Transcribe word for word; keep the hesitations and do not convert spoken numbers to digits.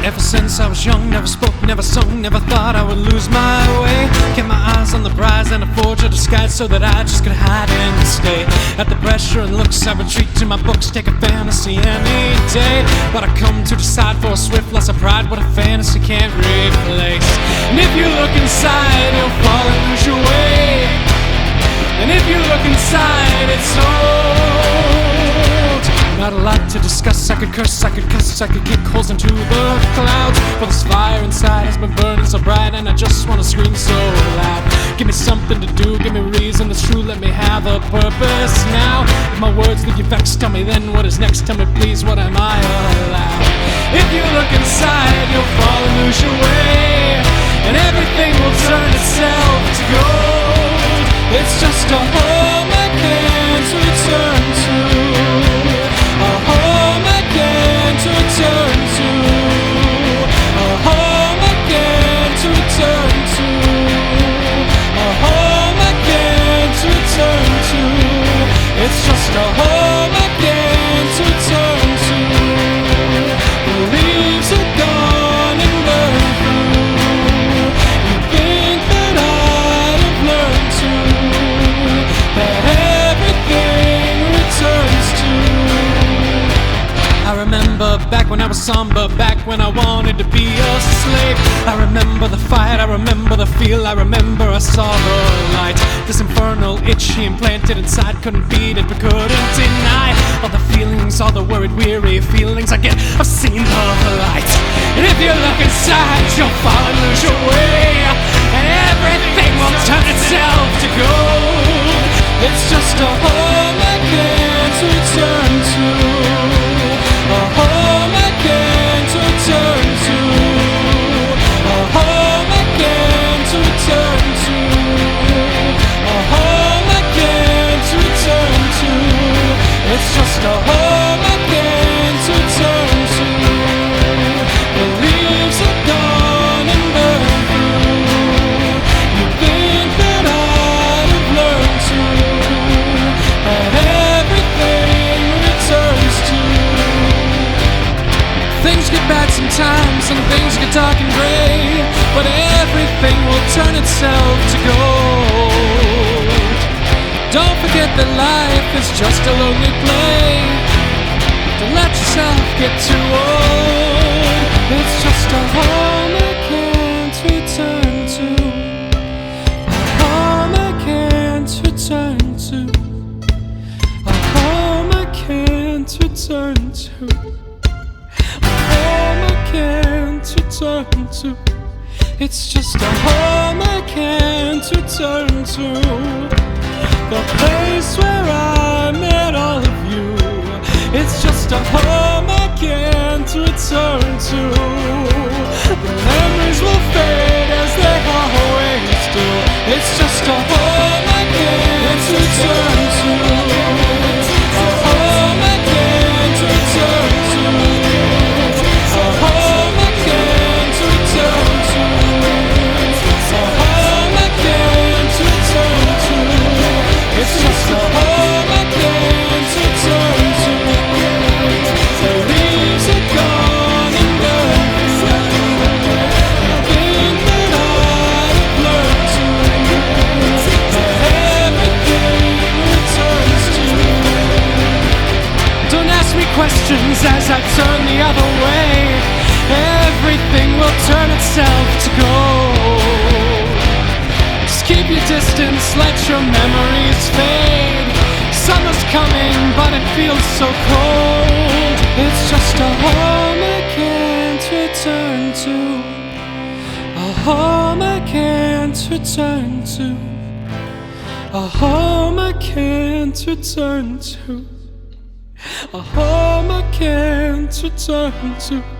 Ever since I was young, never spoke, never sung, never thought I would lose my way. Kept my eyes on the prize and a forge a disguise so that I just could hide and stay. At the pressure and looks, I retreat to my books, take a fantasy any day. But I come to decide for a swift loss of pride what a fantasy can't replace. And if you look inside, you'll fall and lose your way. And if you look inside, it's old. Not a lot to discuss, I could curse, I could cuss, I could kick holes into the clouds. But this fire inside has been burning so bright, and I just wanna scream so loud. Give me something to do, give me reason that's true, let me have a purpose now. If my words leave you vexed, tell me then what is next, tell me please what am I allowed. If you look inside, you'll fall and lose your way, and everything will turn itself to gold. It's just a home I can't return to, a home I can't return to, a home I can't return to, a home I can't return to. It's just a home I can't return to. The leaves are gone and burned through. You think that I'd have learned to, that everything returns to. I remember back when I was somber, back when I wanted to be a slave. I remember the fight, I remember the feel, I remember I saw the light. This infernal itch he implanted inside, couldn't beat it but couldn't deny. All the feelings, all the worried, weary feelings I get, I've seen the light. And if you look inside, you'll fall and lose your way, and everything will turn itself to gold. It's just a home I can't return to, a home I can't return to, a home I can't return to, a home I can't return to. It's just a home I can't return to. The leaves are gone and burned through. You think that I'd have learned to, that everything returns to. Things get bad sometimes and things get dark and gray, but everything will turn itself to gold. Don't forget that life is just a lonely play. Don't let yourself get too old. It's just a home I can't return to, a home I can't return to, a home I can't return to, can't return to. It's just a home I can't return to, the place where I met all of you. It's just a home I can't return to. The memories will fade as they always do. It's just a home I can't return to, a home I can't return to. It's just a home I can't return to. The leaves are gone and burned through. You think that I'd have learned to, that everything returns to. Don't ask me questions as I turn the other way. Everything will turn itself to gold. Just keep your distance, let your memories fade. Summer's coming, but it feels so cold. It's just a home I can't return to, a home I can't return to, a home I can't return to, a home I can't return to.